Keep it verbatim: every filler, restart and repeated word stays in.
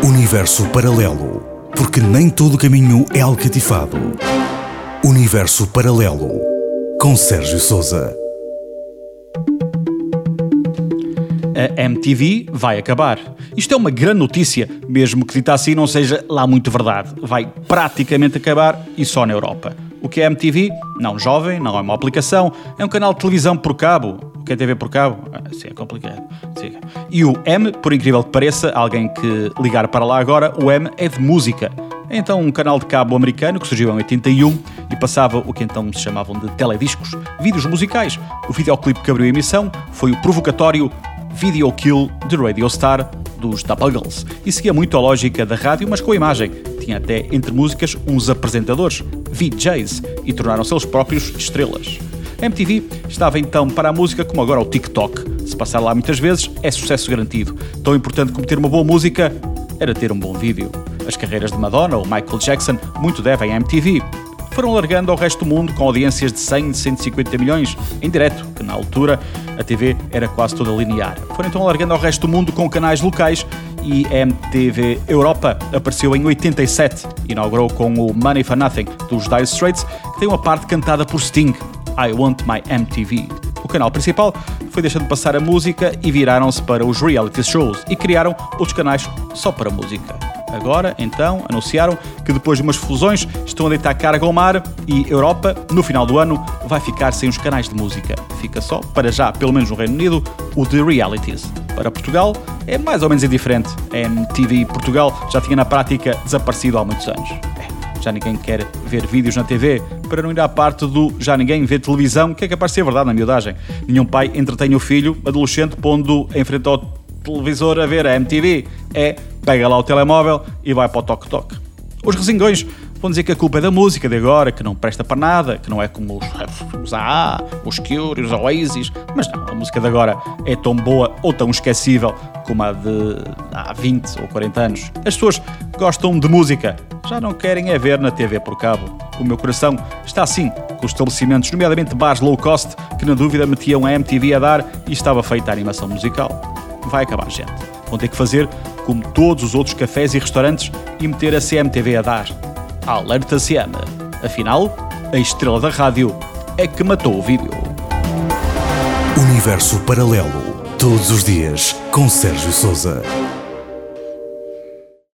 Universo Paralelo, porque nem todo caminho é alcatifado. Universo Paralelo, com Sérgio Sousa. A M T V vai acabar. Isto é uma grande notícia, mesmo que dita assim não seja lá muito verdade. Vai praticamente acabar e só na Europa. O que é M T V? Não jovem, não é uma aplicação, é um canal de televisão por cabo. O que é T V por cabo? Ah, sim, é complicado. Sim. E o M, por incrível que pareça, alguém que ligar para lá agora, o M é de música. É então um canal de cabo americano que surgiu em oitenta e um e passava o que então se chamavam de telediscos, vídeos musicais. O videoclipe que abriu a emissão foi o provocatório Video Kill de Radio Star dos The Buggles e seguia muito a lógica da rádio, mas com a imagem. Tinha até entre músicas uns apresentadores, V Js, e tornaram-se eles próprios estrelas. A M T V estava então para a música como agora o TikTok. Se passar lá muitas vezes, é sucesso garantido. Tão importante como ter uma boa música era ter um bom vídeo. As carreiras de Madonna ou Michael Jackson muito devem à M T V. Foram largando ao resto do mundo com audiências de cem, cento e cinquenta milhões em direto, que na altura a T V era quase toda linear. Foram então largando ao resto do mundo com canais locais e a M T V Europa apareceu em oitenta e sete. Inaugurou com o Money for Nothing dos Dire Straits, que tem uma parte cantada por Sting, I Want My M T V. O canal principal foi deixando passar a música e viraram-se para os reality shows e criaram outros canais só para música. Agora, então, anunciaram que depois de umas fusões estão a deitar carga ao mar e Europa, no final do ano, vai ficar sem os canais de música. Fica só, para já, pelo menos no Reino Unido, o de realities. Para Portugal, é mais ou menos indiferente. A M T V Portugal já tinha na prática desaparecido há muitos anos. É, já ninguém quer ver vídeos na T V, para não ir à parte do já ninguém vê televisão, que é capaz de ser verdade na miudagem. Nenhum pai entretém o filho, adolescente, pondo em frente ao televisor a ver a M T V. É, pega lá o telemóvel e vai para o toque-toque. Os resingões vão dizer que a culpa é da música de agora, que não presta para nada, que não é como os, os A A, os Cure, os Oasis, mas não, a música de agora é tão boa ou tão esquecível como a de há vinte ou quarenta anos. As pessoas gostam de música, já não querem é ver na T V por cabo. O meu coração está assim, com os estabelecimentos, nomeadamente bares low cost, que na dúvida metiam a M T V a dar e estava feita a animação musical. Vai acabar, gente. Vão ter que fazer como todos os outros cafés e restaurantes e meter a C M T V a dar. Alerta C M. Afinal, a estrela da rádio é que matou o vídeo. Universo Paralelo, todos os dias, com Sérgio Sousa.